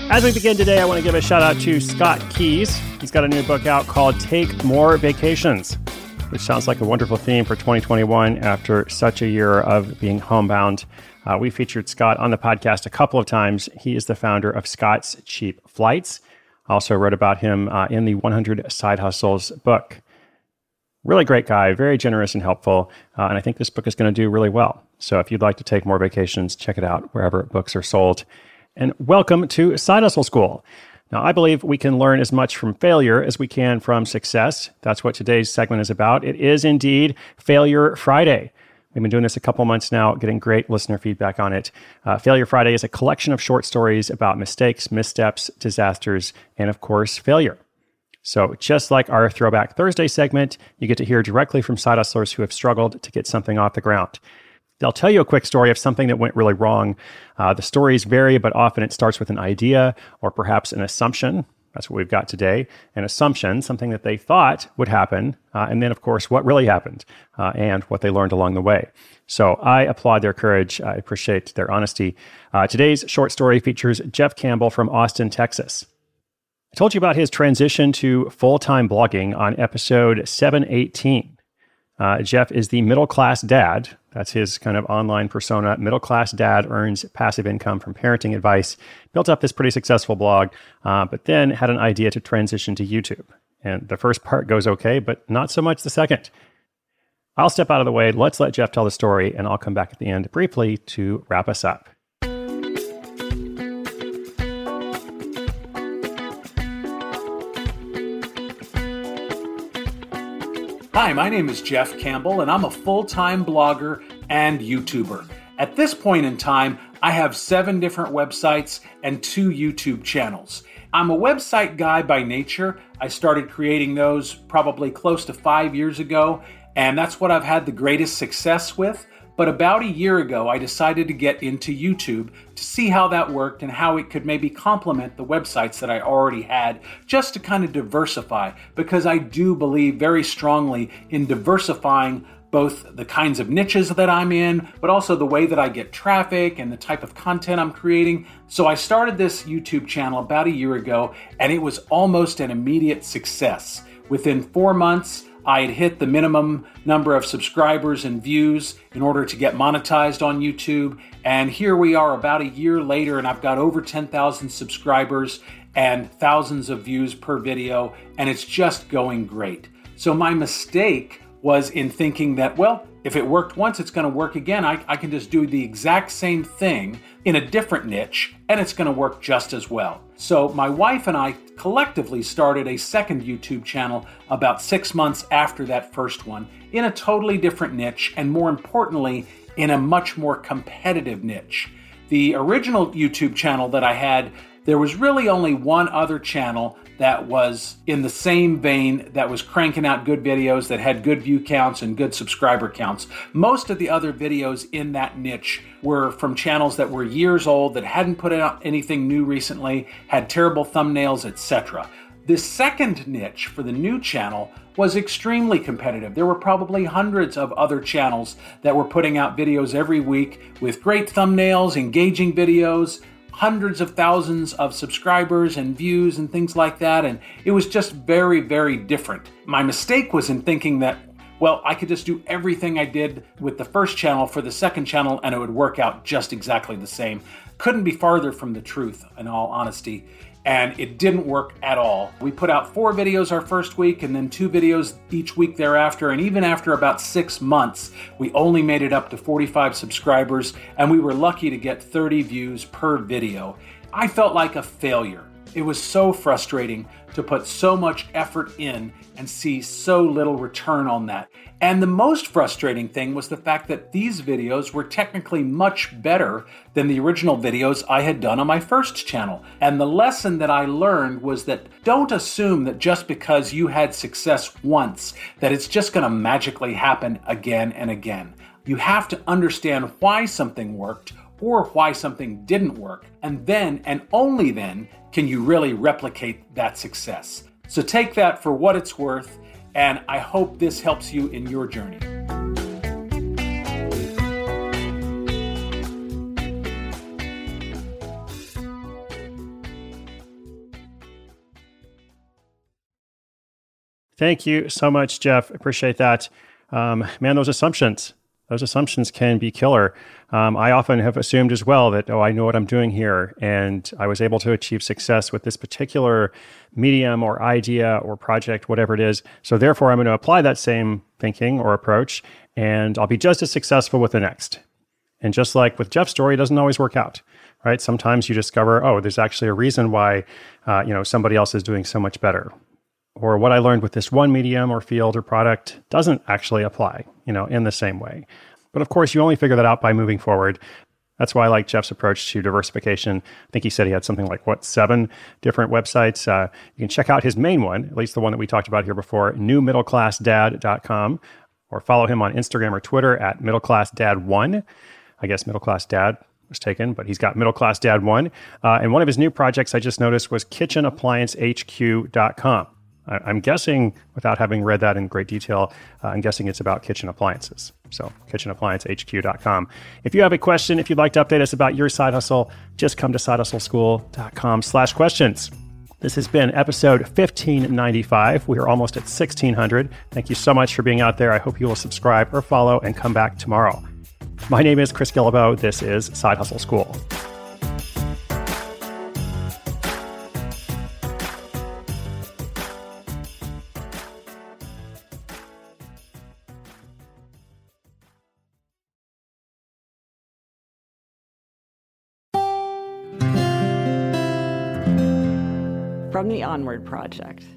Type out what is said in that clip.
As we begin today, I want to give a shout out to Scott Keys. He's got a new book out called Take More Vacations, which sounds like a wonderful theme for 2021 after such a year of being homebound. We featured Scott on the podcast a couple of times. He is the founder of Scott's Cheap Flights. I also wrote about him in the 100 Side Hustles book. Really great guy, very generous and helpful, and I think this book is going to do really well. So if you'd like to take more vacations, check it out wherever books are sold. And welcome to Side Hustle School. Now, I believe we can learn as much from failure as we can from success. That's what today's segment is about. It is indeed Failure Friday. We've been doing this a couple months now, getting great listener feedback on it. Failure Friday is a collection of short stories about mistakes, missteps, disasters, and of course, failure. So just like our Throwback Thursday segment, you get to hear directly from side hustlers who have struggled to get something off the ground. They'll tell you a quick story of something that went really wrong. The stories vary, but often it starts with an idea or perhaps an assumption. That's what we've got today. An assumption, something that they thought would happen, and then, of course, what really happened and what they learned along the way. So I applaud their courage. I appreciate their honesty. Today's short story features Jeff Campbell from Austin, Texas. I told you about his transition to full-time blogging on episode 718. Jeff is the middle-class dad. That's his kind of online persona. Middle-class dad earns passive income from parenting advice, built up this pretty successful blog, but then had an idea to transition to YouTube. And the first part goes okay, but not so much the second. I'll step out of the way. Let's let Jeff tell the story, and I'll come back at the end briefly to wrap us up. Hi, my name is Jeff Campbell, and I'm a full-time blogger and YouTuber. At this point in time, I have 7 different websites and 2 YouTube channels. I'm a website guy by nature. I started creating those probably close to 5 years ago, and that's what I've had the greatest success with. But about a year ago, I decided to get into YouTube to see how that worked and how it could maybe complement the websites that I already had, just to kind of diversify, because I do believe very strongly in diversifying both the kinds of niches that I'm in, but also the way that I get traffic and the type of content I'm creating. So I started this YouTube channel about a year ago, and it was almost an immediate success. Within 4 months, I had hit the minimum number of subscribers and views in order to get monetized on YouTube. And here we are about a year later, and I've got over 10,000 subscribers and thousands of views per video, and it's just going great. So my mistake was in thinking that, well, if it worked once, it's going to work again. I can just do the exact same thing in a different niche, and it's going to work just as well. So my wife and I collectively started a second YouTube channel about 6 months after that first one in a totally different niche, and more importantly, in a much more competitive niche. The original YouTube channel that I had, there was really only one other channel that was in the same vein, that was cranking out good videos, that had good view counts and good subscriber counts. Most of the other videos in that niche were from channels that were years old, that hadn't put out anything new recently, had terrible thumbnails, etc. This second niche for the new channel was extremely competitive. There were probably hundreds of other channels that were putting out videos every week with great thumbnails, engaging videos, hundreds of thousands of subscribers and views and things like that. And it was just very, very different. My mistake was in thinking that, well, I could just do everything I did with the first channel for the second channel and it would work out just exactly the same. Couldn't be farther from the truth, in all honesty. And it didn't work at all. We put out 4 videos our first week and then 2 videos each week thereafter. And even after about 6 months, we only made it up to 45 subscribers, and we were lucky to get 30 views per video. I felt like a failure. It was so frustrating to put so much effort in and see so little return on that. And the most frustrating thing was the fact that these videos were technically much better than the original videos I had done on my first channel. And the lesson that I learned was that don't assume that just because you had success once, that it's just going to magically happen again and again. You have to understand why something worked or why something didn't work, and then and only then can you really replicate that success. So take that for what it's worth, and I hope this helps you in your journey. Thank you so much, Jeff. Appreciate that. Man, those assumptions can be killer. I often have assumed as well that, I know what I'm doing here, and I was able to achieve success with this particular medium or idea or project, whatever it is. So therefore, I'm going to apply that same thinking or approach, and I'll be just as successful with the next. And just like with Jeff's story, it doesn't always work out, right? Sometimes you discover, there's actually a reason why, somebody else is doing so much better. Or what I learned with this one medium or field or product doesn't actually apply, in the same way. But of course, you only figure that out by moving forward. That's why I like Jeff's approach to diversification. I think he said he had something like, 7 different websites. You can check out his main one, at least the one that we talked about here before, newmiddleclassdad.com, or follow him on Instagram or Twitter at middleclassdad1. I guess middleclassdad was taken, but he's got middleclassdad1. And one of his new projects I just noticed was kitchenappliancehq.com. I'm guessing, without having read that in great detail, I'm guessing it's about kitchen appliances. So kitchenappliancehq.com. If you have a question, if you'd like to update us about your side hustle, just come to sidehustleschool.com/questions. This has been episode 1595. We are almost at 1600. Thank you so much for being out there. I hope you will subscribe or follow and come back tomorrow. My name is Chris Guillebeau. This is Side Hustle School. From the Onward Project.